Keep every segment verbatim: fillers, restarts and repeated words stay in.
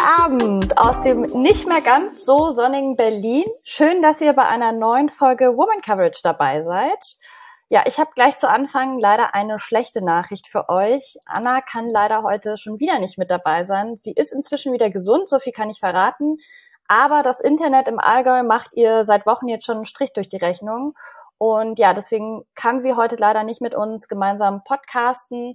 Abend aus dem nicht mehr ganz so sonnigen Berlin. Schön, dass ihr bei einer neuen Folge Woman Coverage dabei seid. Ja, ich habe gleich zu Anfang leider eine schlechte Nachricht für euch. Anna kann leider heute schon wieder nicht mit dabei sein. Sie ist inzwischen wieder gesund, so viel kann ich verraten. Aber das Internet im Allgäu macht ihr seit Wochen jetzt schon einen Strich durch die Rechnung. Und ja, deswegen kann sie heute leider nicht mit uns gemeinsam podcasten.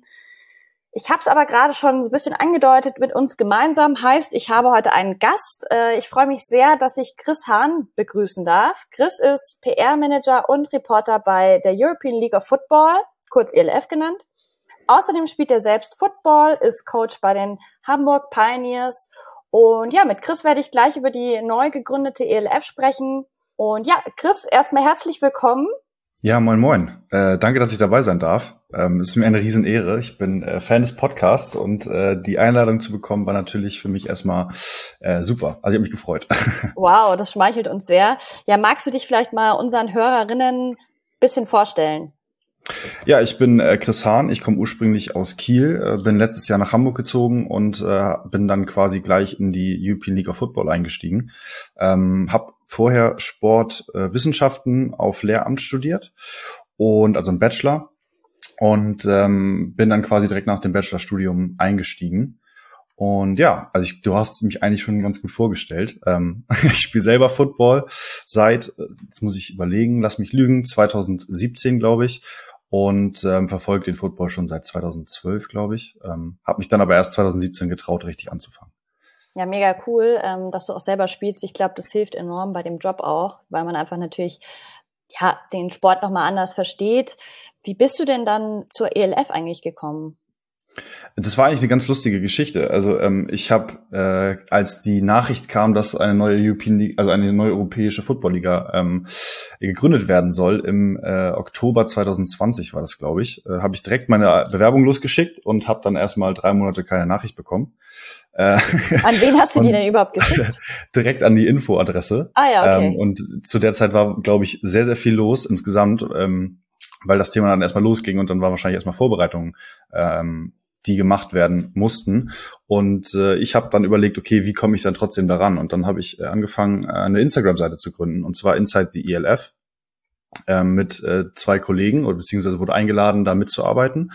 Ich habe es aber gerade schon so ein bisschen angedeutet, mit uns gemeinsam heißt, ich habe heute einen Gast. Ich freue mich sehr, dass ich Chris Hahn begrüßen darf. Chris ist P R-Manager und Reporter bei der European League of Football, kurz E L F genannt. Außerdem spielt er selbst Football, ist Coach bei den Hamburg Pioneers. Und ja, mit Chris werde ich gleich über die neu gegründete E L F sprechen. Und ja, Chris, erstmal herzlich willkommen. Ja, moin moin. Äh, danke, dass ich dabei sein darf. Ähm, es ist mir eine Riesenehre. Ich bin äh, Fan des Podcasts und äh, die Einladung zu bekommen war natürlich für mich erstmal äh, super. Also ich habe mich gefreut. Wow, das schmeichelt uns sehr. Ja, magst du dich vielleicht mal unseren Hörerinnen ein bisschen vorstellen? Ja, ich bin äh, Chris Hahn. Ich komme ursprünglich aus Kiel, äh, bin letztes Jahr nach Hamburg gezogen und äh, bin dann quasi gleich in die European League of Football eingestiegen. Ähm, hab vorher Sportwissenschaften äh, auf Lehramt studiert und also einen Bachelor und ähm, bin dann quasi direkt nach dem Bachelorstudium eingestiegen. Und ja, also ich, du hast mich eigentlich schon ganz gut vorgestellt. Ähm, ich spiele selber Football seit, jetzt muss ich überlegen, lass mich lügen, zwanzig siebzehn, glaube ich. Und ähm, verfolge den Football schon seit zwanzig zwölf, glaube ich. Ähm, habe mich dann aber erst zwanzig siebzehn getraut, richtig anzufangen. Ja, mega cool, ähm, dass du auch selber spielst. Ich glaube, das hilft enorm bei dem Job auch, weil man einfach natürlich ja den Sport nochmal anders versteht. Wie bist du denn dann zur E L F eigentlich gekommen? Das war eigentlich eine ganz lustige Geschichte. Also ähm, ich habe, äh, als die Nachricht kam, dass eine neue European League, also eine neue europäische Football-Liga ähm, gegründet werden soll, im äh, Oktober zwanzig zwanzig war das, glaube ich, äh, habe ich direkt meine Bewerbung losgeschickt und habe dann erstmal drei Monate keine Nachricht bekommen. Äh, an wen hast du die denn überhaupt geschickt? Direkt an die Infoadresse. Ah ja, okay. Ähm, und zu der Zeit war, glaube ich, sehr, sehr viel los insgesamt, ähm, weil das Thema dann erstmal losging und dann war wahrscheinlich erstmal Vorbereitungen, ähm, die gemacht werden mussten. Und äh, ich habe dann überlegt, okay, wie komme ich dann trotzdem daran? Und dann habe ich äh, angefangen, äh, eine Instagram-Seite zu gründen, und zwar Inside the E L F, äh, mit äh, zwei Kollegen, oder beziehungsweise wurde eingeladen, da mitzuarbeiten.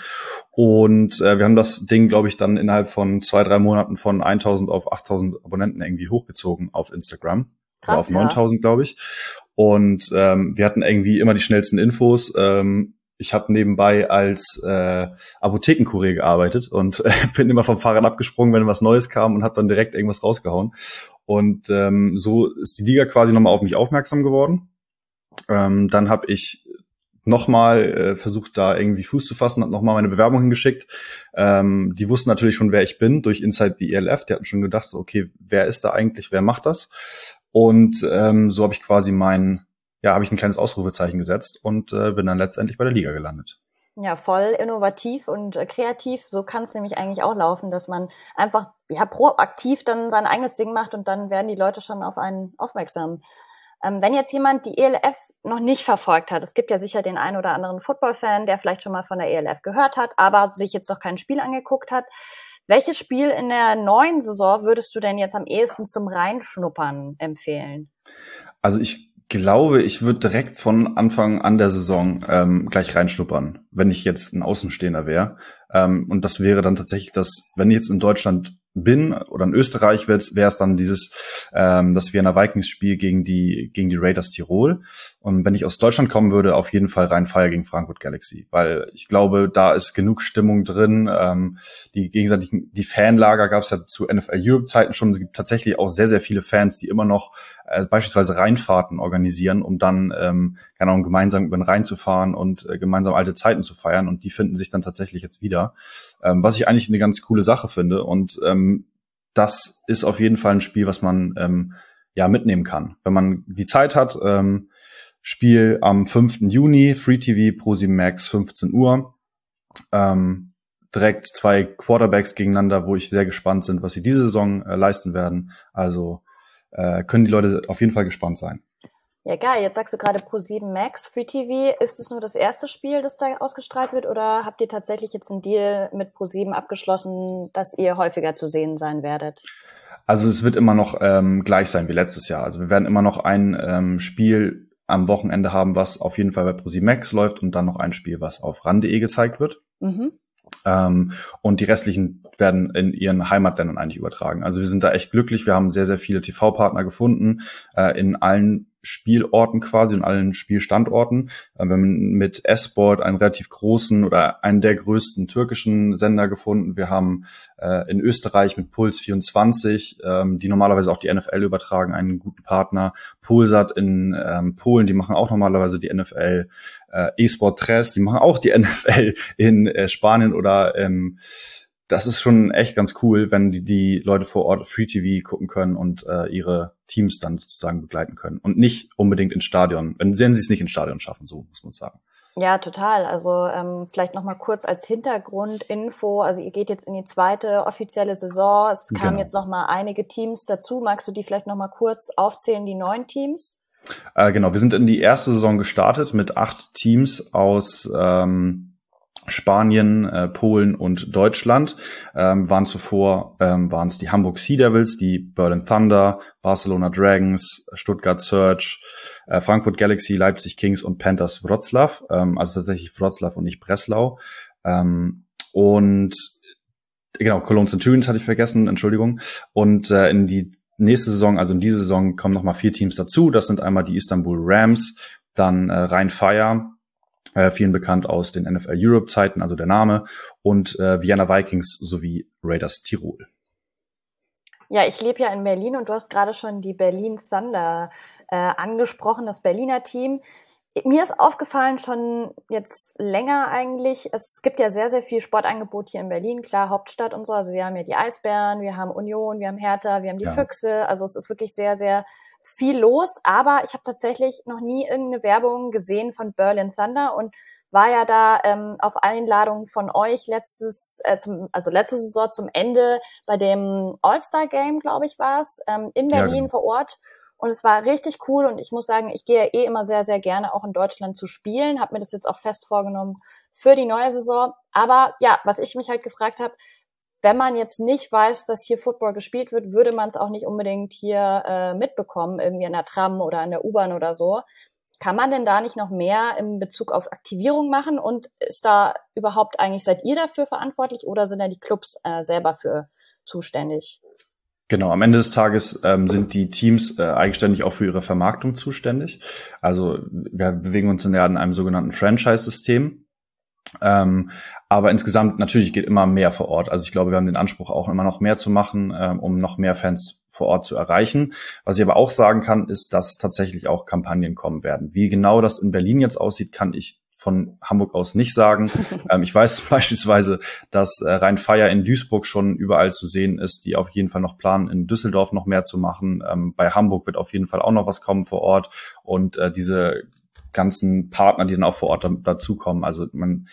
Und äh, wir haben das Ding, glaube ich, dann innerhalb von zwei, drei Monaten von eintausend auf achttausend Abonnenten irgendwie hochgezogen auf Instagram. Krass, oder auf neuntausend, ja. glaube ich. Und ähm, wir hatten irgendwie immer die schnellsten Infos. Ähm, Ich habe nebenbei als äh, Apothekenkurier gearbeitet und äh, bin immer vom Fahrrad abgesprungen, wenn was Neues kam, und habe dann direkt irgendwas rausgehauen. Und ähm, so ist die Liga quasi nochmal auf mich aufmerksam geworden. Ähm, dann habe ich nochmal äh, versucht, da irgendwie Fuß zu fassen, habe nochmal meine Bewerbung hingeschickt. Ähm, die wussten natürlich schon, wer ich bin, durch Inside the E L F. Die hatten schon gedacht, so, okay, wer ist da eigentlich, wer macht das? Und ähm, so habe ich quasi meinen ja, habe ich ein kleines Ausrufezeichen gesetzt und äh, bin dann letztendlich bei der Liga gelandet. Ja, voll innovativ und äh, kreativ. So kann es nämlich eigentlich auch laufen, dass man einfach ja proaktiv dann sein eigenes Ding macht und dann werden die Leute schon auf einen aufmerksam. Ähm, wenn jetzt jemand die E L F noch nicht verfolgt hat, es gibt ja sicher den einen oder anderen Football-Fan, der vielleicht schon mal von der E L F gehört hat, aber sich jetzt noch kein Spiel angeguckt hat. Welches Spiel in der neuen Saison würdest du denn jetzt am ehesten zum Reinschnuppern empfehlen? Also ich glaube, ich würde direkt von Anfang an der Saison ähm, gleich reinschnuppern, wenn ich jetzt ein Außenstehender wäre. Ähm, und das wäre dann tatsächlich das, wenn ich jetzt in Deutschland bin oder in Österreich, wäre es dann dieses ähm, das Vienna Vikings-Spiel gegen die gegen die Raiders Tirol. Und wenn ich aus Deutschland kommen würde, auf jeden Fall Rhein-Fire gegen Frankfurt Galaxy, weil ich glaube, da ist genug Stimmung drin. Ähm, die gegenseitigen die Fanlager gab es ja zu N F L Europe-Zeiten schon. Es gibt tatsächlich auch sehr, sehr viele Fans, die immer noch äh, beispielsweise Rheinfahrten organisieren, um dann ähm, keine Ahnung, gemeinsam über den Rhein zu fahren und äh, gemeinsam alte Zeiten zu feiern. Und die finden sich dann tatsächlich jetzt wieder, ähm, was ich eigentlich eine ganz coole Sache finde. Und ähm, das ist auf jeden Fall ein Spiel, was man ähm, ja mitnehmen kann, wenn man die Zeit hat. Ähm, Spiel am fünften Juni, Free T V, ProSieben Max, fünfzehn Uhr. Ähm, direkt zwei Quarterbacks gegeneinander, wo ich sehr gespannt bin, was sie diese Saison äh, leisten werden. Also äh, können die Leute auf jeden Fall gespannt sein. Ja, geil. Jetzt sagst du gerade ProSieben Max, Free T V. Ist es nur das erste Spiel, das da ausgestrahlt wird, oder habt ihr tatsächlich jetzt einen Deal mit ProSieben abgeschlossen, dass ihr häufiger zu sehen sein werdet? Also es wird immer noch ähm, gleich sein wie letztes Jahr. Also wir werden immer noch ein ähm, Spiel am Wochenende haben, was auf jeden Fall bei ProSiebenMax läuft und dann noch ein Spiel, was auf ran punkt de gezeigt wird. Mhm. Ähm, und die restlichen werden in ihren Heimatländern eigentlich übertragen. Also wir sind da echt glücklich. Wir haben sehr, sehr viele T V-Partner gefunden, äh, in allen Spielorten quasi und allen Spielstandorten. Äh, wir haben mit S-Sport einen relativ großen oder einen der größten türkischen Sender gefunden. Wir haben äh, in Österreich mit Puls vierundzwanzig, ähm, die normalerweise auch die N F L übertragen, einen guten Partner. Polsat in ähm, Polen, die machen auch normalerweise die N F L. Äh, eSport Tres, die machen auch die N F L in äh, Spanien oder ähm, das ist schon echt ganz cool, wenn die, die Leute vor Ort Free T V gucken können und äh, ihre Teams dann sozusagen begleiten können. Und nicht unbedingt ins Stadion, wenn sie es nicht ins Stadion schaffen, so muss man sagen. Ja, total. Also ähm, vielleicht noch mal kurz als Hintergrundinfo. Also ihr geht jetzt in die zweite offizielle Saison. Es kamen genau. jetzt noch mal einige Teams dazu. Magst du die vielleicht noch mal kurz aufzählen, die neuen Teams? Äh, genau, wir sind in die erste Saison gestartet mit acht Teams aus ähm, Spanien, äh, Polen und Deutschland. Ähm, waren zuvor ähm, waren es die Hamburg Sea Devils, die Berlin Thunder, Barcelona Dragons, Stuttgart Surge, äh, Frankfurt Galaxy, Leipzig Kings und Panthers Wroclaw. Ähm, also tatsächlich Wroclaw und nicht Breslau. Ähm, und genau, Cologne Centurions hatte ich vergessen, Entschuldigung. Und äh, in die nächste Saison, also in diese Saison, kommen nochmal vier Teams dazu. Das sind einmal die Istanbul Rams, dann äh, Rhein-Fire, äh, vielen bekannt aus den N F L Europe-Zeiten, also der Name, und äh, Vienna Vikings sowie Raiders Tirol. Ja, ich lebe ja in Berlin und du hast gerade schon die Berlin Thunder äh, angesprochen, das Berliner Team. Mir ist aufgefallen, schon jetzt länger eigentlich, es gibt ja sehr, sehr viel Sportangebot hier in Berlin, klar, Hauptstadt und so, also wir haben ja die Eisbären, wir haben Union, wir haben Hertha, wir haben die ja. Füchse, also es ist wirklich sehr, sehr viel los, aber ich habe tatsächlich noch nie irgendeine Werbung gesehen von Berlin Thunder und war ja da ähm, auf Einladung von euch letztes, äh, zum, also letzte Saison zum Ende bei dem All-Star-Game, glaube ich, war es, ähm, in Berlin ja, genau. vor Ort. Und es war richtig cool und ich muss sagen, ich gehe eh immer sehr, sehr gerne auch in Deutschland zu spielen, habe mir das jetzt auch fest vorgenommen für die neue Saison. Aber ja, was ich mich halt gefragt habe, wenn man jetzt nicht weiß, dass hier Football gespielt wird, würde man es auch nicht unbedingt hier äh, mitbekommen, irgendwie in der Tram oder in der U-Bahn oder so. Kann man denn da nicht noch mehr in Bezug auf Aktivierung machen? Und ist da überhaupt eigentlich, seid ihr dafür verantwortlich oder sind da die Clubs äh, selber für zuständig? Genau, am Ende des Tages ähm, sind die Teams äh, eigenständig auch für ihre Vermarktung zuständig. Also wir bewegen uns in, ja, in einem sogenannten Franchise-System. Ähm, aber insgesamt natürlich geht immer mehr vor Ort. Also ich glaube, wir haben den Anspruch auch immer noch mehr zu machen, ähm, um noch mehr Fans vor Ort zu erreichen. Was ich aber auch sagen kann, ist, dass tatsächlich auch Kampagnen kommen werden. Wie genau das in Berlin jetzt aussieht, kann ich von Hamburg aus nicht sagen. ähm, ich weiß beispielsweise, dass äh, Rhein-Fire in Duisburg schon überall zu sehen ist, die auf jeden Fall noch planen, in Düsseldorf noch mehr zu machen. Ähm, bei Hamburg wird auf jeden Fall auch noch was kommen vor Ort. Und äh, diese ganzen Partner, die dann auch vor Ort da, dazukommen. Also man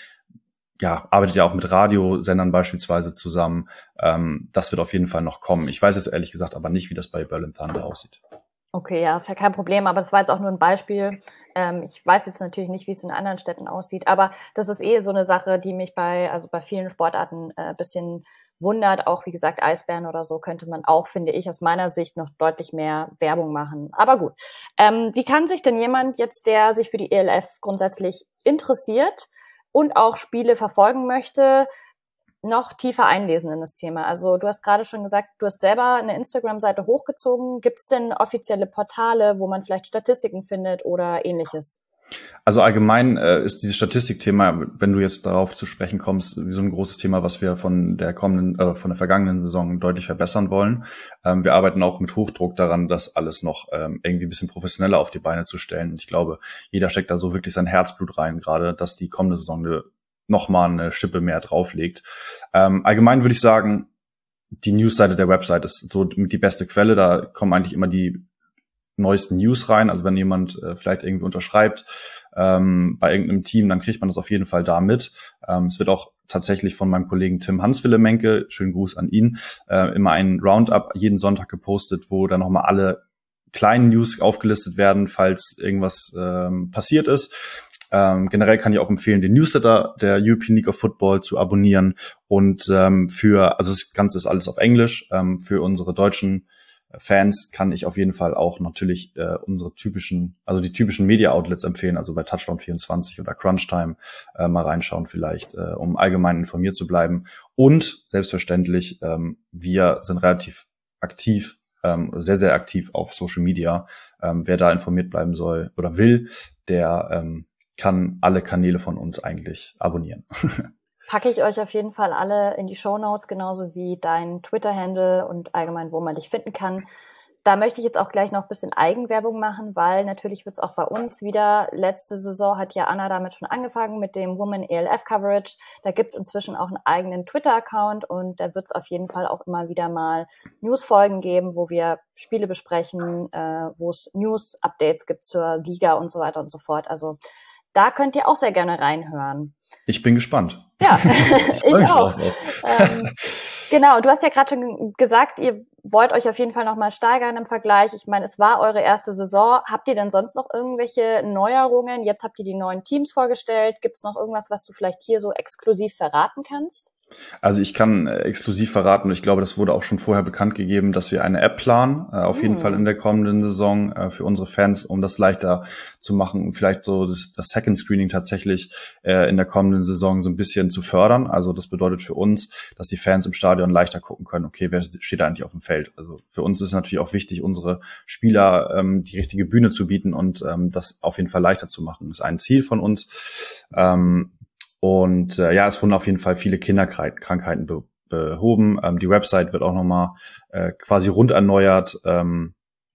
ja, arbeitet ja auch mit Radiosendern beispielsweise zusammen. Ähm, das wird auf jeden Fall noch kommen. Ich weiß jetzt ehrlich gesagt aber nicht, wie das bei Berlin Thunder aussieht. Okay, ja, ist ja kein Problem, aber das war jetzt auch nur ein Beispiel. Ähm, ich weiß jetzt natürlich nicht, wie es in anderen Städten aussieht, aber das ist eh so eine Sache, die mich bei, also bei vielen Sportarten äh, bisschen wundert. Auch, wie gesagt, Eisbären oder so könnte man auch, finde ich, aus meiner Sicht noch deutlich mehr Werbung machen. Aber gut. Ähm, wie kann sich denn jemand jetzt, der sich für die E L F grundsätzlich interessiert und auch Spiele verfolgen möchte, noch tiefer einlesen in das Thema? Also du hast gerade schon gesagt, du hast selber eine Instagram-Seite hochgezogen. Gibt es denn offizielle Portale, wo man vielleicht Statistiken findet oder ähnliches? Also allgemein äh, ist dieses Statistikthema, wenn du jetzt darauf zu sprechen kommst, so ein großes Thema, was wir von der kommenden, äh, von der vergangenen Saison deutlich verbessern wollen. Ähm, wir arbeiten auch mit Hochdruck daran, das alles noch ähm, irgendwie ein bisschen professioneller auf die Beine zu stellen. Und ich glaube, jeder steckt da so wirklich sein Herzblut rein, gerade, dass die kommende Saison eine noch mal eine Schippe mehr drauflegt. Ähm, allgemein würde ich sagen, die Newsseite der Website ist so mit die beste Quelle. Da kommen eigentlich immer die neuesten News rein. Also wenn jemand äh, vielleicht irgendwie unterschreibt ähm, bei irgendeinem Team, dann kriegt man das auf jeden Fall da mit. Ähm, es wird auch tatsächlich von meinem Kollegen Tim Hans-Wille-Menke, schönen Gruß an ihn, äh, immer ein Roundup jeden Sonntag gepostet, wo dann nochmal alle kleinen News aufgelistet werden, falls irgendwas ähm, passiert ist. Ähm, generell kann ich auch empfehlen, den Newsletter der European League of Football zu abonnieren. Und ähm, für, also das Ganze ist alles auf Englisch. Ähm, für unsere deutschen Fans kann ich auf jeden Fall auch natürlich äh, unsere typischen, also die typischen Media-Outlets empfehlen, also bei Touchdown vierundzwanzig oder Crunchtime äh, mal reinschauen vielleicht, äh, um allgemein informiert zu bleiben. Und selbstverständlich, ähm, wir sind relativ aktiv, ähm, sehr, sehr aktiv auf Social Media. Ähm, wer da informiert bleiben soll oder will, der ähm, kann alle Kanäle von uns eigentlich abonnieren. Packe ich euch auf jeden Fall alle in die Shownotes, genauso wie dein Twitter-Handle und allgemein, wo man dich finden kann. Da möchte ich jetzt auch gleich noch ein bisschen Eigenwerbung machen, weil natürlich wird es auch bei uns wieder, letzte Saison hat ja Anna damit schon angefangen mit dem Women E L F-Coverage. Da gibt's inzwischen auch einen eigenen Twitter-Account und da wird es auf jeden Fall auch immer wieder mal News-Folgen geben, wo wir Spiele besprechen, äh, wo es News-Updates gibt zur Liga und so weiter und so fort. Also da könnt ihr auch sehr gerne reinhören. Ich bin gespannt. Ja, ich, ich auch. Ähm, genau, du hast ja gerade schon gesagt, ihr wollt euch auf jeden Fall nochmal steigern im Vergleich. Ich meine, es war eure erste Saison. Habt ihr denn sonst noch irgendwelche Neuerungen? Jetzt habt ihr die neuen Teams vorgestellt. Gibt es noch irgendwas, was du vielleicht hier so exklusiv verraten kannst? Also ich kann äh, exklusiv verraten, und ich glaube, das wurde auch schon vorher bekannt gegeben, dass wir eine App planen, äh, auf hm. jeden Fall in der kommenden Saison äh, für unsere Fans, um das leichter zu machen und vielleicht so das, das Second Screening tatsächlich äh, in der kommenden Saison so ein bisschen zu fördern. Also das bedeutet für uns, dass die Fans im Stadion leichter gucken können, okay, wer steht da eigentlich auf dem Feld? Also für uns ist es natürlich auch wichtig, unsere Spieler ähm, die richtige Bühne zu bieten und ähm, das auf jeden Fall leichter zu machen. Das ist ein Ziel von uns. Ähm, Und äh, ja, es wurden auf jeden Fall viele Kinderkrankheiten be- behoben. Ähm, die Website wird auch nochmal äh, quasi rund erneuert. Ähm,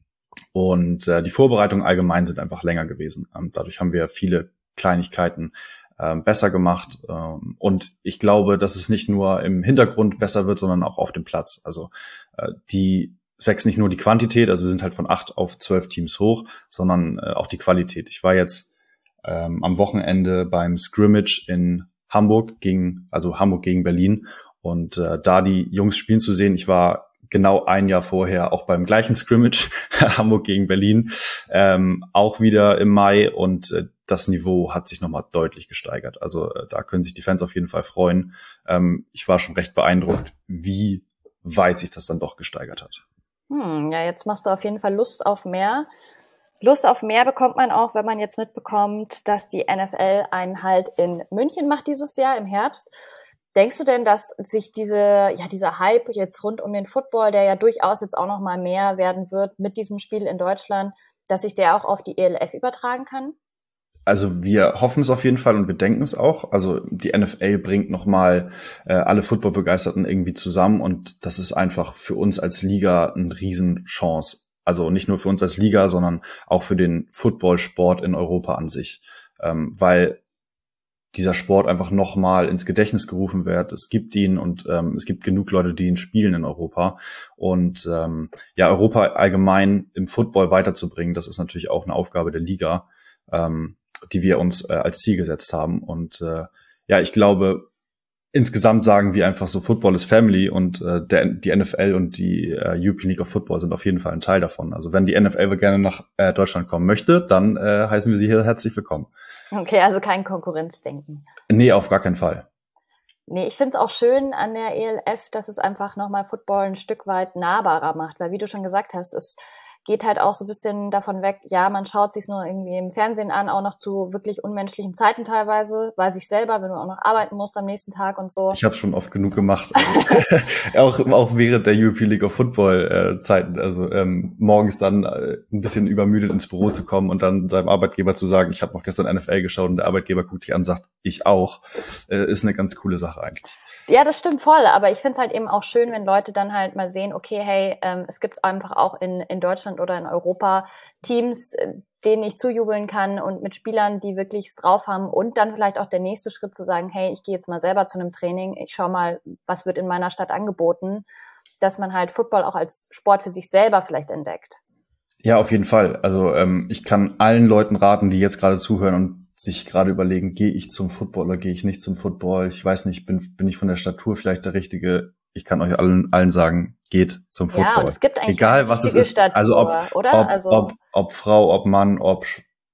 und äh, die Vorbereitungen allgemein sind einfach länger gewesen. Ähm, dadurch haben wir viele Kleinigkeiten ähm, besser gemacht. Ähm, und ich glaube, dass es nicht nur im Hintergrund besser wird, sondern auch auf dem Platz. Also äh, die wächst nicht nur die Quantität, also wir sind halt von acht auf zwölf Teams hoch, sondern äh, auch die Qualität. Ich war jetzt Ähm, am Wochenende beim Scrimmage in Hamburg gegen, also Hamburg gegen Berlin und äh, da die Jungs spielen zu sehen, ich war genau ein Jahr vorher auch beim gleichen Scrimmage, Hamburg gegen Berlin, ähm, auch wieder im Mai und äh, das Niveau hat sich nochmal deutlich gesteigert. Also äh, da können sich die Fans auf jeden Fall freuen. Ähm, ich war schon recht beeindruckt, wie weit sich das dann doch gesteigert hat. Hm, ja, jetzt machst du auf jeden Fall Lust auf mehr. Lust auf mehr bekommt man auch, wenn man jetzt mitbekommt, dass die N F L einen Halt in München macht dieses Jahr im Herbst. Denkst du denn, dass sich diese, ja, dieser Hype jetzt rund um den Football, der ja durchaus jetzt auch noch mal mehr werden wird mit diesem Spiel in Deutschland, dass sich der auch auf die E L F übertragen kann? Also wir hoffen es auf jeden Fall und wir denken es auch. Also die N F L bringt nochmal äh, alle Football-Begeisterten irgendwie zusammen und das ist einfach für uns als Liga eine Riesenchance. Also nicht nur für uns als Liga, sondern auch für den Footballsport in Europa an sich, ähm, weil dieser Sport einfach nochmal ins Gedächtnis gerufen wird. Es gibt ihn und ähm, es gibt genug Leute, die ihn spielen in Europa. Und ähm, ja, Europa allgemein im Football weiterzubringen, das ist natürlich auch eine Aufgabe der Liga, ähm, die wir uns äh, als Ziel gesetzt haben. Und äh, ja, ich glaube, insgesamt sagen wir einfach so, Football ist Family und äh, der, die N F L und die äh, European League of Football sind auf jeden Fall ein Teil davon. Also wenn die N F L gerne nach äh, Deutschland kommen möchte, dann äh, heißen wir sie hier herzlich willkommen. Okay, also kein Konkurrenzdenken. Nee, auf gar keinen Fall. Nee, ich find's auch schön an der E L F, dass es einfach nochmal Football ein Stück weit nahbarer macht, weil wie du schon gesagt hast, es geht halt auch so ein bisschen davon weg, ja, man schaut sich's nur irgendwie im Fernsehen an, auch noch zu wirklich unmenschlichen Zeiten teilweise, weiß ich selber, wenn du auch noch arbeiten musst am nächsten Tag und so. Ich habe schon oft genug gemacht, also, auch auch während der European League of Football äh, Zeiten, also ähm, morgens dann äh, ein bisschen übermüdet ins Büro zu kommen und dann seinem Arbeitgeber zu sagen, ich habe noch gestern N F L geschaut und der Arbeitgeber guckt dich an und sagt, ich auch, äh, ist eine ganz coole Sache eigentlich. Ja, das stimmt voll, aber ich find's halt eben auch schön, wenn Leute dann halt mal sehen, okay, hey, ähm, es gibt einfach auch in in Deutschland oder in Europa Teams, denen ich zujubeln kann und mit Spielern, die wirklich es drauf haben und dann vielleicht auch der nächste Schritt zu sagen, hey, ich gehe jetzt mal selber zu einem Training, ich schau mal, was wird in meiner Stadt angeboten, dass man halt Football auch als Sport für sich selber vielleicht entdeckt. Ja, auf jeden Fall. Also ähm, ich kann allen Leuten raten, die jetzt gerade zuhören und sich gerade überlegen, gehe ich zum Football oder gehe ich nicht zum Football? Ich weiß nicht, bin bin ich von der Statur vielleicht der Richtige? Ich kann euch allen allen sagen, geht zum Football. Ja, und es gibt eigentlich egal was es ist, Statur, also ob oder? ob, Also ob ob Frau, ob Mann, ob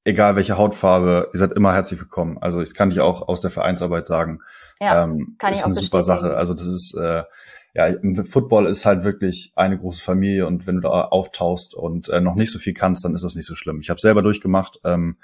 egal welche Hautfarbe, ihr seid immer herzlich willkommen. Also ich kann dich auch aus der Vereinsarbeit sagen. Ja, ähm, kann ich ist auch eine super bestätigen. Sache. Also das ist, äh, ja, im Football ist halt wirklich eine große Familie und wenn du da auftauchst und äh, noch nicht so viel kannst, dann ist das nicht so schlimm. Ich habe selber durchgemacht ähm,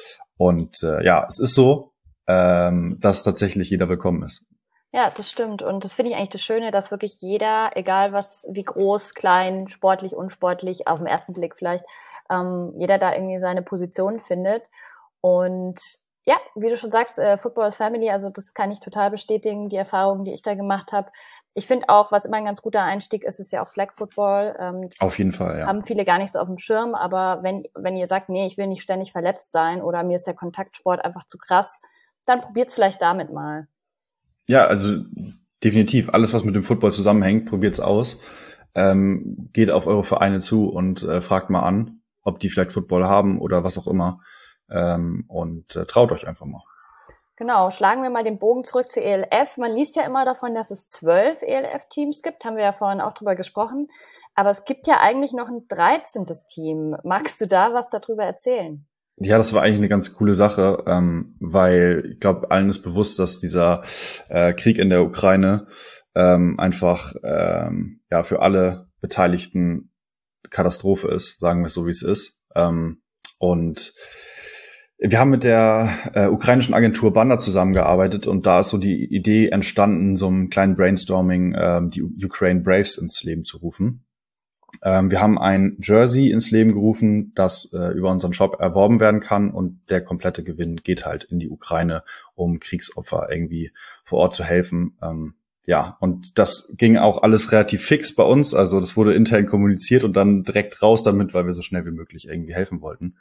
und äh, ja, es ist so, ähm, dass tatsächlich jeder willkommen ist. Ja, das stimmt. Und das finde ich eigentlich das Schöne, dass wirklich jeder, egal was, wie groß, klein, sportlich, unsportlich, auf den ersten Blick vielleicht, ähm, jeder da irgendwie seine Position findet. Und ja, wie du schon sagst, äh, Football is Family, also das kann ich total bestätigen, die Erfahrungen, die ich da gemacht habe. Ich finde auch, was immer ein ganz guter Einstieg ist, ist ja auch Flag Football. Ähm, das Auf jeden Fall, ja. haben viele gar nicht so auf dem Schirm, aber wenn, wenn ihr sagt, nee, ich will nicht ständig verletzt sein oder mir ist der Kontaktsport einfach zu krass, dann probiert's vielleicht damit mal. Ja, also definitiv. Alles, was mit dem Football zusammenhängt, probiert's aus. Ähm, geht auf eure Vereine zu und äh, fragt mal an, ob die vielleicht Football haben oder was auch immer. Ähm, und äh, traut euch einfach mal. Genau, schlagen wir mal den Bogen zurück zur E L F. Man liest ja immer davon, dass es zwölf E L F-Teams gibt, haben wir ja vorhin auch drüber gesprochen. Aber es gibt ja eigentlich noch ein dreizehntes Team. Magst du da was darüber erzählen? Ja, das war eigentlich eine ganz coole Sache, ähm, weil ich glaube, allen ist bewusst, dass dieser äh, Krieg in der Ukraine ähm, einfach ähm, ja für alle Beteiligten Katastrophe ist, sagen wir es so, wie es ist. Ähm, und wir haben mit der äh, ukrainischen Agentur Banda zusammengearbeitet und da ist so die Idee entstanden, so einem kleinen Brainstorming, ähm, die Ukraine Braves ins Leben zu rufen. Ähm, wir haben ein Jersey ins Leben gerufen, das äh, über unseren Shop erworben werden kann und der komplette Gewinn geht halt in die Ukraine, um Kriegsopfer irgendwie vor Ort zu helfen. Ähm, ja, und das ging auch alles relativ fix bei uns. Also das wurde intern kommuniziert und dann direkt raus damit, weil wir so schnell wie möglich irgendwie helfen wollten.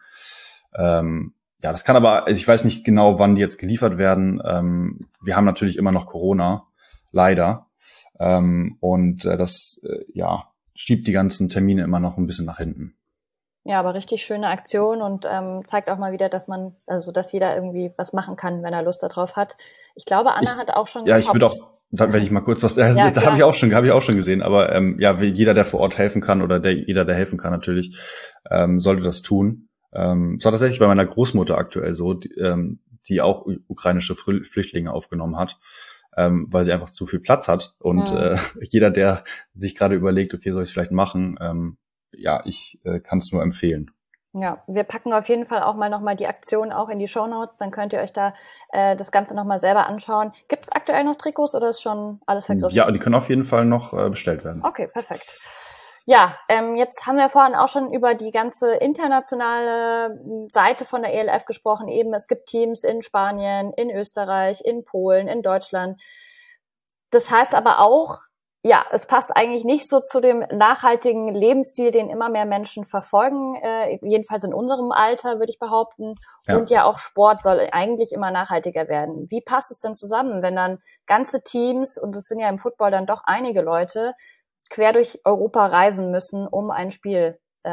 Ähm, ja, das kann aber, ich weiß nicht genau, wann die jetzt geliefert werden. Ähm, wir haben natürlich immer noch Corona, leider. Ähm, und äh, das, äh, ja, schiebt die ganzen Termine immer noch ein bisschen nach hinten. Ja, aber richtig schöne Aktion und ähm, zeigt auch mal wieder, dass man, also dass jeder irgendwie was machen kann, wenn er Lust darauf hat. Ich glaube, Anna ich, hat auch schon Ja, geshoppt. Ich würde auch, da werde ich mal kurz was, äh, Ja, da habe ich auch schon, habe ich auch schon gesehen, aber ähm, ja, jeder, der vor Ort helfen kann oder der, jeder, der helfen kann natürlich, ähm, sollte das tun. Ähm, es war tatsächlich bei meiner Großmutter aktuell so, die, ähm, die auch ukrainische Flüchtlinge aufgenommen hat. Ähm, weil sie einfach zu viel Platz hat. Und mhm. äh, jeder, der sich gerade überlegt, okay, soll ich es vielleicht machen, ähm, ja, ich äh, kann es nur empfehlen. Ja, wir packen auf jeden Fall auch mal nochmal die Aktion auch in die Shownotes, dann könnt ihr euch da äh, das Ganze nochmal selber anschauen. Gibt es aktuell noch Trikots oder ist schon alles vergriffen? Ja, die können auf jeden Fall noch äh, bestellt werden. Okay, perfekt. Ja, ähm, jetzt haben wir vorhin auch schon über die ganze internationale Seite von der E L F gesprochen. Eben, es gibt Teams in Spanien, in Österreich, in Polen, in Deutschland. Das heißt aber auch, ja, es passt eigentlich nicht so zu dem nachhaltigen Lebensstil, den immer mehr Menschen verfolgen, äh, jedenfalls in unserem Alter, würde ich behaupten. Ja. Und ja, auch Sport soll eigentlich immer nachhaltiger werden. Wie passt es denn zusammen, wenn dann ganze Teams, und es sind ja im Football dann doch einige Leute, quer durch Europa reisen müssen, um ein Spiel äh,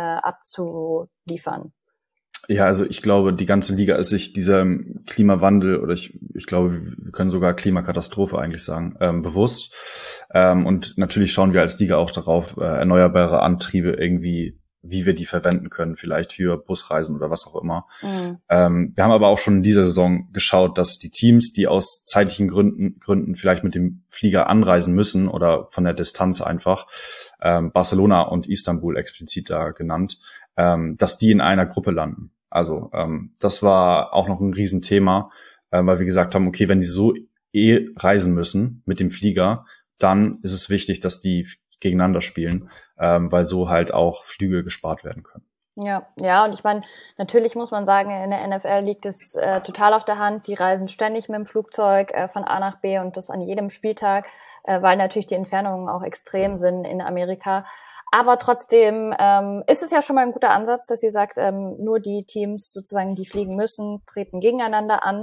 abzuliefern? Ja, also ich glaube, die ganze Liga ist sich diesem Klimawandel oder ich, ich glaube, wir können sogar Klimakatastrophe eigentlich sagen, ähm, bewusst. Ähm, und natürlich schauen wir als Liga auch darauf, äh, erneuerbare Antriebe irgendwie, wie wir die verwenden können, vielleicht für Busreisen oder was auch immer. Mhm. Ähm, wir haben aber auch schon in dieser Saison geschaut, dass die Teams, die aus zeitlichen Gründen, Gründen vielleicht mit dem Flieger anreisen müssen oder von der Distanz einfach, ähm, Barcelona und Istanbul explizit da genannt, ähm, dass die in einer Gruppe landen. Also ähm, das war auch noch ein Riesenthema, äh, weil wir gesagt haben, okay, wenn die so eh reisen müssen mit dem Flieger, dann ist es wichtig, dass die gegeneinander spielen, ähm, weil so halt auch Flüge gespart werden können. Ja, ja, und ich meine, natürlich muss man sagen, in der N F L liegt es äh, total auf der Hand. Die reisen ständig mit dem Flugzeug äh, von A nach B und das an jedem Spieltag, äh, weil natürlich die Entfernungen auch extrem sind in Amerika. Aber trotzdem ähm, ist es ja schon mal ein guter Ansatz, dass ihr sagt, ähm, nur die Teams sozusagen, die fliegen müssen, treten gegeneinander an.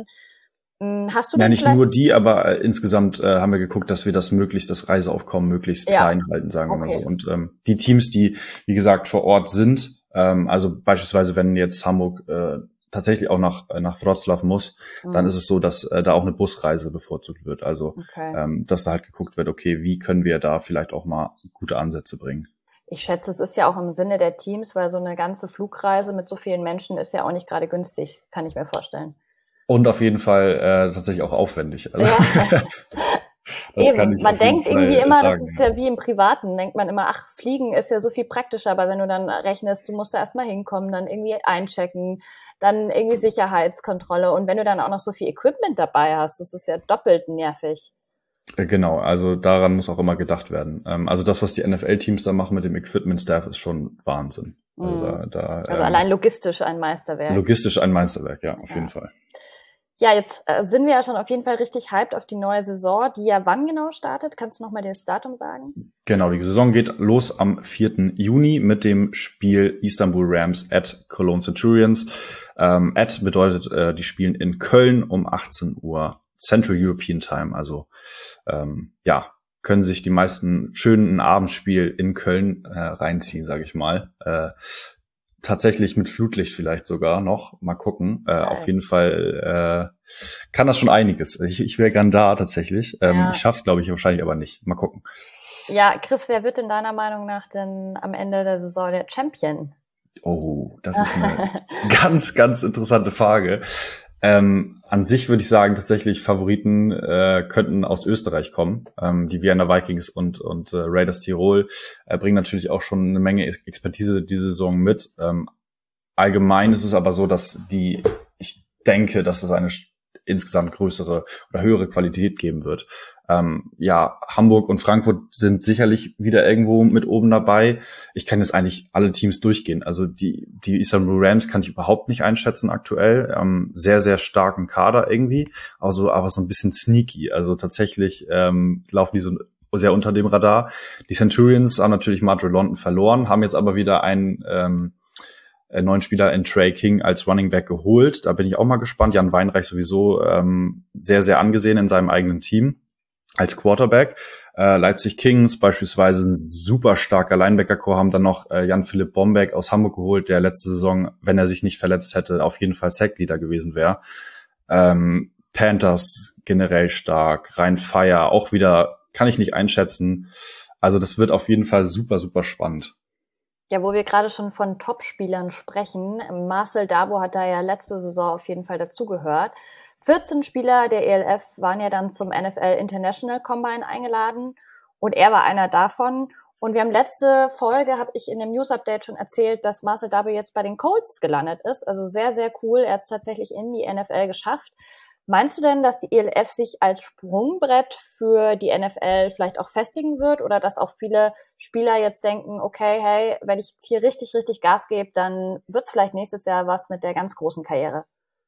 Hast du ja, nicht nur die, aber äh, insgesamt äh, haben wir geguckt, dass wir das möglichst, das Reiseaufkommen möglichst ja. klein halten, sagen wir okay. mal so. Und ähm, die Teams, die, wie gesagt, vor Ort sind, ähm, also beispielsweise, wenn jetzt Hamburg äh, tatsächlich auch nach äh, nach Wrocław muss, mhm. dann ist es so, dass äh, da auch eine Busreise bevorzugt wird. Also, okay. ähm, dass da halt geguckt wird, okay, wie können wir da vielleicht auch mal gute Ansätze bringen. Ich schätze, es ist ja auch im Sinne der Teams, weil so eine ganze Flugreise mit so vielen Menschen ist ja auch nicht gerade günstig, kann ich mir vorstellen. Und auf jeden Fall äh, tatsächlich auch aufwendig. Also, Ja. das Eben, kann ich man auf jeden denkt irgendwie Fall immer, das sagen. ist ja wie im Privaten, denkt man immer, ach, Fliegen ist ja so viel praktischer, aber wenn du dann rechnest, du musst da erstmal hinkommen, dann irgendwie einchecken, dann irgendwie Sicherheitskontrolle und wenn du dann auch noch so viel Equipment dabei hast, das ist ja doppelt nervig. Äh, Genau, also daran muss auch immer gedacht werden. Ähm, also das, was die N F L-Teams da machen mit dem Equipment-Staff, ist schon Wahnsinn. Also Mhm. da, da Also ähm, allein logistisch ein Meisterwerk. logistisch ein Meisterwerk, ja, auf Ja. jeden Fall. Ja, jetzt äh, sind wir ja schon auf jeden Fall richtig hyped auf die neue Saison, die ja wann genau startet? Kannst du noch mal das Datum sagen? Genau, die Saison geht los am vierten Juni mit dem Spiel Istanbul Rams at Cologne Centurions. Ähm, at bedeutet, äh, die spielen in Köln um achtzehn Uhr Central European Time. Also ähm, ja, können sich die meisten schönen Abendspiel in Köln äh, reinziehen, sage ich mal. Äh, tatsächlich mit Flutlicht vielleicht sogar noch. Mal gucken. Äh, auf jeden Fall äh, kann das schon einiges. Ich, ich wäre gern da tatsächlich. Ähm, Ja. Ich schaff's, glaube ich, wahrscheinlich aber nicht. Mal gucken. Ja, Chris, wer wird denn deiner Meinung nach denn am Ende der Saison der Champion? Oh, das ist eine ganz, ganz interessante Frage. Ähm, an sich würde ich sagen, tatsächlich Favoriten äh, könnten aus Österreich kommen. Ähm, die Vienna Vikings und und äh, Raiders Tirol äh, bringen natürlich auch schon eine Menge Expertise diese Saison mit. Ähm, allgemein ist es aber so, dass die, ich denke, dass es eine insgesamt größere oder höhere Qualität geben wird. Ähm, ja, Hamburg und Frankfurt sind sicherlich wieder irgendwo mit oben dabei. Ich kann jetzt eigentlich alle Teams durchgehen. Also die die Istanbul Rams kann ich überhaupt nicht einschätzen aktuell. Ähm, sehr, sehr starken Kader irgendwie, also aber so ein bisschen sneaky. Also tatsächlich ähm, laufen die so sehr unter dem Radar. Die Centurions haben natürlich Madrid London verloren, haben jetzt aber wieder einen ähm, neuen Spieler in Trey King als Running Back geholt. Da bin ich auch mal gespannt. Jan Weinreich sowieso ähm, sehr, sehr angesehen in seinem eigenen Team als Quarterback. Äh, Leipzig Kings beispielsweise ein super starker Linebacker-Core, haben dann noch äh, Jan-Philipp Bombeck aus Hamburg geholt, der letzte Saison, wenn er sich nicht verletzt hätte, auf jeden Fall Sackleader gewesen wäre. Ähm, Panthers generell stark, Rhein-Fire auch wieder, kann ich nicht einschätzen. Also das wird auf jeden Fall super, super spannend. Ja, wo wir gerade schon von Top-Spielern sprechen, Marcel Dabo hat da ja letzte Saison auf jeden Fall dazugehört. vierzehn Spieler der E L F waren ja dann zum N F L International Combine eingeladen und er war einer davon. Und wir haben letzte Folge, habe ich in dem News-Update schon erzählt, dass Marcel Dabo jetzt bei den Colts gelandet ist. Also sehr, sehr cool. Er hat es tatsächlich in die N F L geschafft. Meinst du denn, dass die E L F sich als Sprungbrett für die N F L vielleicht auch festigen wird oder dass auch viele Spieler jetzt denken, okay, hey, wenn ich jetzt hier richtig, richtig Gas gebe, dann wird es vielleicht nächstes Jahr was mit der ganz großen Karriere?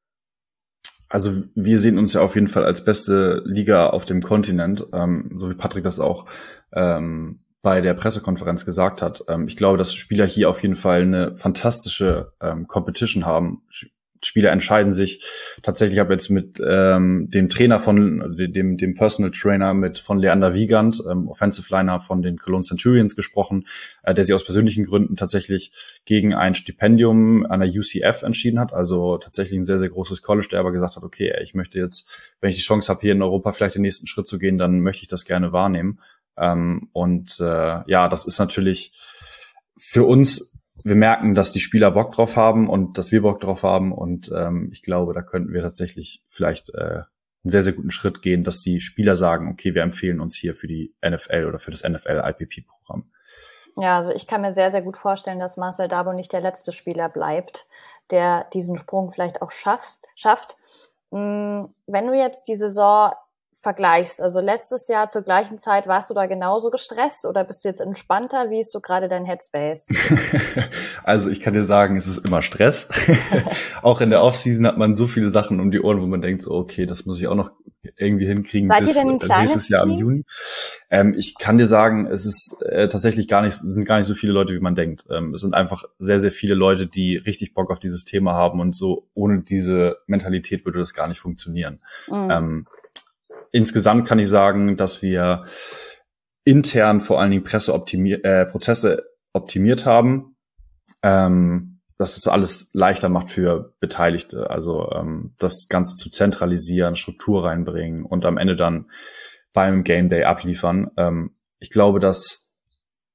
Also wir sehen uns ja auf jeden Fall als beste Liga auf dem Kontinent, ähm, so wie Patrick das auch ähm, bei der Pressekonferenz gesagt hat. Ähm, ich glaube, dass Spieler hier auf jeden Fall eine fantastische ähm, Competition haben. Spieler entscheiden sich tatsächlich, ich habe jetzt mit ähm, dem Trainer von dem dem Personal Trainer mit von Leander Wiegand, ähm, Offensive Liner von den Cologne Centurions gesprochen, äh, der sich aus persönlichen Gründen tatsächlich gegen ein Stipendium an der U C F entschieden hat, also tatsächlich ein sehr, sehr großes College, der aber gesagt hat, okay, ich möchte jetzt, wenn ich die Chance habe, hier in Europa vielleicht den nächsten Schritt zu gehen, dann möchte ich das gerne wahrnehmen. Ähm, und äh, ja, das ist natürlich für uns, wir merken, dass die Spieler Bock drauf haben und dass wir Bock drauf haben und ähm, ich glaube, da könnten wir tatsächlich vielleicht äh, einen sehr, sehr guten Schritt gehen, dass die Spieler sagen, okay, wir empfehlen uns hier für die N F L oder für das N F L I P P-Programm. Ja, also ich kann mir sehr, sehr gut vorstellen, dass Marcel Dabo nicht der letzte Spieler bleibt, der diesen Sprung vielleicht auch schafft. schafft. Wenn du jetzt die Saison vergleichst, also letztes Jahr zur gleichen Zeit, warst du da genauso gestresst oder bist du jetzt entspannter? Wie ist so gerade dein Headspace? Also ich kann dir sagen, es ist immer Stress. Auch in der Offseason hat man so viele Sachen um die Ohren, wo man denkt, so okay, das muss ich auch noch irgendwie hinkriegen. Seid bis ihr denn ein kleines nächstes Jahr Team? im Juni. Ähm, ich kann dir sagen, es ist äh, tatsächlich gar nicht, es sind gar nicht so viele Leute, wie man denkt. Ähm, es sind einfach sehr, sehr viele Leute, die richtig Bock auf dieses Thema haben und so ohne diese Mentalität würde das gar nicht funktionieren. Mhm. Ähm, Insgesamt kann ich sagen, dass wir intern vor allen Dingen Presseoptimier- äh, Prozesse optimiert haben, ähm, dass es alles leichter macht für Beteiligte. Also ähm, das Ganze zu zentralisieren, Struktur reinbringen und am Ende dann beim Game Day abliefern. Ähm, ich glaube, dass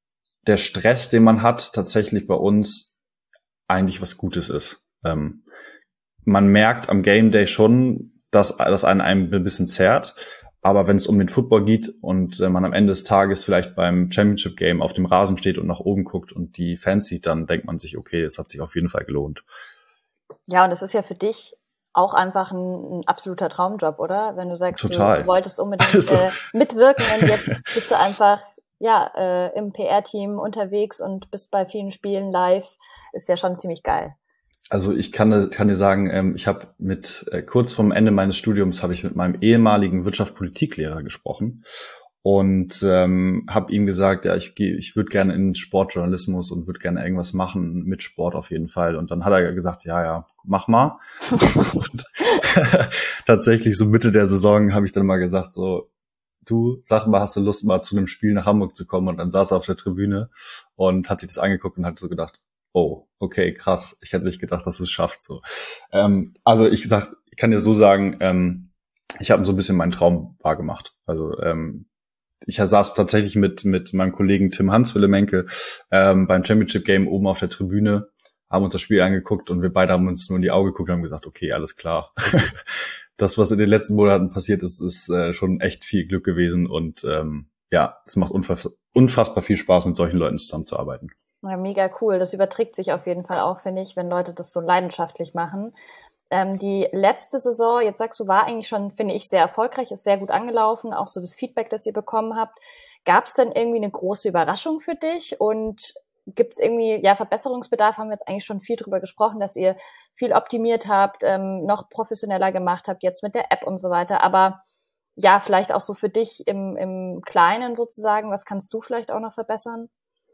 der Stress, den man hat, tatsächlich bei uns eigentlich was Gutes ist. Ähm, man merkt am Game Day schon, dass das einen ein bisschen zerrt. Aber wenn es um den Football geht und äh, man am Ende des Tages vielleicht beim Championship Game auf dem Rasen steht und nach oben guckt und die Fans sieht, dann denkt man sich, okay, das hat sich auf jeden Fall gelohnt. Ja, und das ist ja für dich auch einfach ein, ein absoluter Traumjob, oder? Wenn du sagst, Total. Du wolltest unbedingt also. äh, mitwirken und jetzt bist du einfach ja äh, im P R-Team unterwegs und bist bei vielen Spielen live, ist ja schon ziemlich geil. Also ich kann, kann dir sagen, ähm, ich habe mit äh, kurz vorm Ende meines Studiums habe ich mit meinem ehemaligen Wirtschaftspolitiklehrer gesprochen und ähm, habe ihm gesagt, ja, ich gehe, ich würde gerne in Sportjournalismus und würde gerne irgendwas machen mit Sport auf jeden Fall. Und dann hat er gesagt, ja, ja, mach mal. Und tatsächlich so Mitte der Saison habe ich dann mal gesagt, so, du, sag mal, hast du Lust mal zu einem Spiel nach Hamburg zu kommen? Und dann saß er auf der Tribüne und hat sich das angeguckt und hat so gedacht, oh, okay, krass. Ich hätte nicht gedacht, dass du es schaffst. So, ähm, also ich sag, ich kann dir so sagen, ähm, ich habe so ein bisschen meinen Traum wahrgemacht. Also ähm, ich saß tatsächlich mit mit meinem Kollegen Tim Hans-Willemenke ähm, beim Championship Game oben auf der Tribüne, haben uns das Spiel angeguckt und wir beide haben uns nur in die Augen geguckt und haben gesagt, okay, alles klar. Das, was in den letzten Monaten passiert ist, ist äh, schon echt viel Glück gewesen und ähm, ja, es macht unfass- unfassbar viel Spaß, mit solchen Leuten zusammenzuarbeiten. Ja, mega cool. Das überträgt sich auf jeden Fall auch, finde ich, wenn Leute das so leidenschaftlich machen. Ähm, die letzte Saison, jetzt sagst du, war eigentlich schon, finde ich, sehr erfolgreich, ist sehr gut angelaufen, auch so das Feedback, das ihr bekommen habt. Gab es denn irgendwie eine große Überraschung für dich? Und gibt es irgendwie, ja, Verbesserungsbedarf, haben wir jetzt eigentlich schon viel drüber gesprochen, dass ihr viel optimiert habt, ähm, noch professioneller gemacht habt, jetzt mit der App und so weiter. Aber ja, vielleicht auch so für dich im, im Kleinen sozusagen, was kannst du vielleicht auch noch verbessern?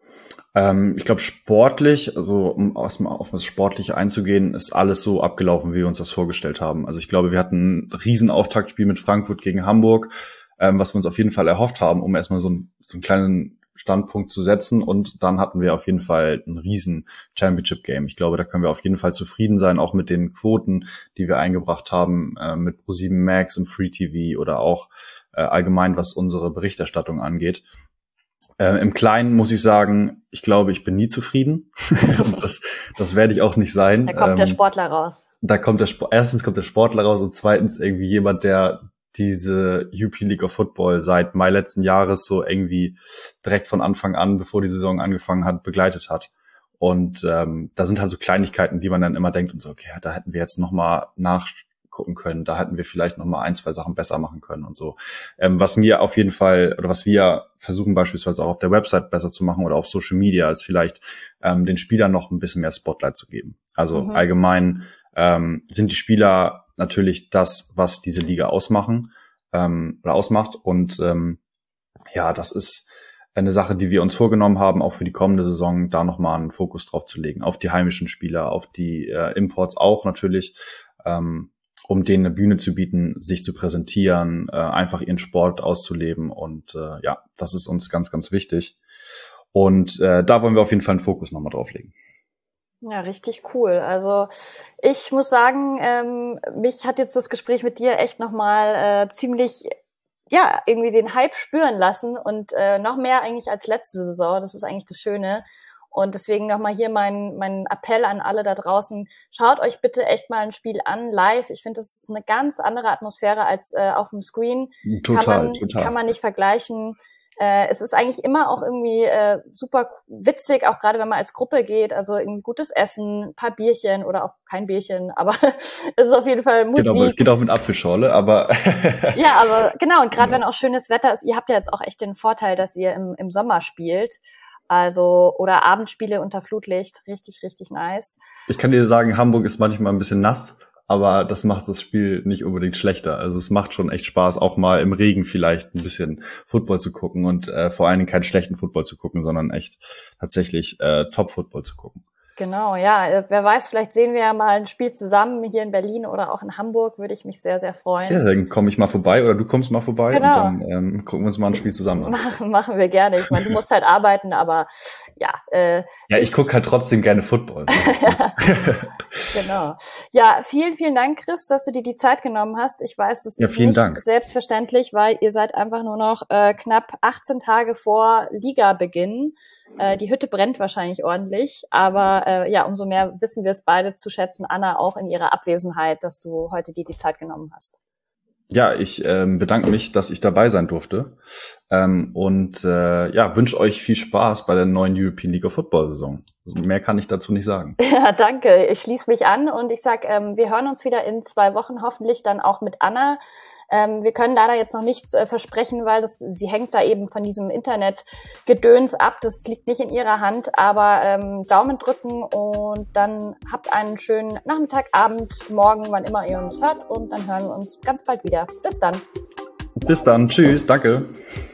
Ähm, ich glaube, sportlich, also um erstmal auf das Sportliche einzugehen, ist alles so abgelaufen, wie wir uns das vorgestellt haben. Also ich glaube, wir hatten ein riesen Auftaktspiel mit Frankfurt gegen Hamburg, ähm, was wir uns auf jeden Fall erhofft haben, um erstmal so, ein, so einen kleinen Standpunkt zu setzen. Und dann hatten wir auf jeden Fall ein riesen Championship-Game. Ich glaube, da können wir auf jeden Fall zufrieden sein, auch mit den Quoten, die wir eingebracht haben, äh, mit ProSieben Max im Free-T V oder auch äh, allgemein, was unsere Berichterstattung angeht. Äh, Im Kleinen muss ich sagen, ich glaube, ich bin nie zufrieden. Und das, das werde ich auch nicht sein. Da kommt ähm, der Sportler raus. Da kommt der Sport, erstens kommt der Sportler raus und zweitens irgendwie jemand, der diese U P League of Football seit Mai letzten Jahres so irgendwie direkt von Anfang an, bevor die Saison angefangen hat, begleitet hat. Und ähm, da sind halt so Kleinigkeiten, die man dann immer denkt und so, okay, da hätten wir jetzt nochmal nachgucken können, da hätten wir vielleicht nochmal ein, zwei Sachen besser machen können und so. Ähm, was mir auf jeden Fall, oder was wir versuchen beispielsweise auch auf der Website besser zu machen oder auf Social Media, ist vielleicht ähm, den Spielern noch ein bisschen mehr Spotlight zu geben. Also mhm. allgemein ähm, sind die Spieler natürlich das, was diese Liga ausmachen ähm, oder ausmacht. Und ähm, ja, das ist eine Sache, die wir uns vorgenommen haben, auch für die kommende Saison, da nochmal einen Fokus drauf zu legen, auf die heimischen Spieler, auf die äh, Imports auch natürlich, ähm, um denen eine Bühne zu bieten, sich zu präsentieren, äh, einfach ihren Sport auszuleben. Und äh, ja, das ist uns ganz, ganz wichtig. Und äh, da wollen wir auf jeden Fall einen Fokus nochmal drauf legen. Ja, richtig cool. Also ich muss sagen, ähm, mich hat jetzt das Gespräch mit dir echt nochmal äh, ziemlich, ja, irgendwie den Hype spüren lassen und äh, noch mehr eigentlich als letzte Saison. Das ist eigentlich das Schöne. Und deswegen nochmal hier mein, mein Appell an alle da draußen. Schaut euch bitte echt mal ein Spiel an, live. Ich finde, das ist eine ganz andere Atmosphäre als äh, auf dem Screen. Total, kann man, total. Kann man nicht vergleichen. Äh, es ist eigentlich immer auch irgendwie äh, super witzig, auch gerade wenn man als Gruppe geht, also irgendwie gutes Essen, ein paar Bierchen oder auch kein Bierchen, aber es ist auf jeden Fall Musik. Genau, es geht auch mit Apfelschorle, aber ja, aber genau, und gerade genau. Wenn auch schönes Wetter ist, ihr habt ja jetzt auch echt den Vorteil, dass ihr im, im Sommer spielt, also oder Abendspiele unter Flutlicht, richtig, richtig nice. Ich kann dir sagen, Hamburg ist manchmal ein bisschen nass, aber das macht das Spiel nicht unbedingt schlechter. Also es macht schon echt Spaß, auch mal im Regen vielleicht ein bisschen Football zu gucken und äh, vor allen Dingen keinen schlechten Football zu gucken, sondern echt tatsächlich äh, Top-Football zu gucken. Genau, ja. Wer weiß, vielleicht sehen wir ja mal ein Spiel zusammen hier in Berlin oder auch in Hamburg, würde ich mich sehr, sehr freuen. Ja, dann komme ich mal vorbei oder du kommst mal vorbei genau. Und dann ähm, gucken wir uns mal ein Spiel zusammen an. Machen, machen wir gerne. Ich meine, du musst halt arbeiten, aber ja. Äh, ja, ich, ich gucke halt trotzdem gerne Football. Genau. Ja, vielen, vielen Dank, Chris, dass du dir die Zeit genommen hast. Ich weiß, das ja, ist nicht Dank. selbstverständlich, weil ihr seid einfach nur noch äh, knapp achtzehn Tage vor Liga-Beginn. Äh, die Hütte brennt wahrscheinlich ordentlich, aber äh, ja, umso mehr wissen wir es beide zu schätzen, Anna, auch in ihrer Abwesenheit, dass du heute dir die Zeit genommen hast. Ja, ich ähm, bedanke mich, dass ich dabei sein durfte ähm, und äh, ja, wünsche euch viel Spaß bei der neuen European League of Football Saison. Also mehr kann ich dazu nicht sagen. Ja, danke. Ich schließe mich an und ich sag, ähm, wir hören uns wieder in zwei Wochen, hoffentlich dann auch mit Anna. Ähm, wir können leider jetzt noch nichts äh, versprechen, weil das, sie hängt da eben von diesem Internetgedöns ab. Das liegt nicht in ihrer Hand, aber ähm, Daumen drücken und dann habt einen schönen Nachmittag, Abend, Morgen, wann immer ihr uns hört und dann hören wir uns ganz bald wieder. Bis dann. Bis dann. Tschüss. Danke.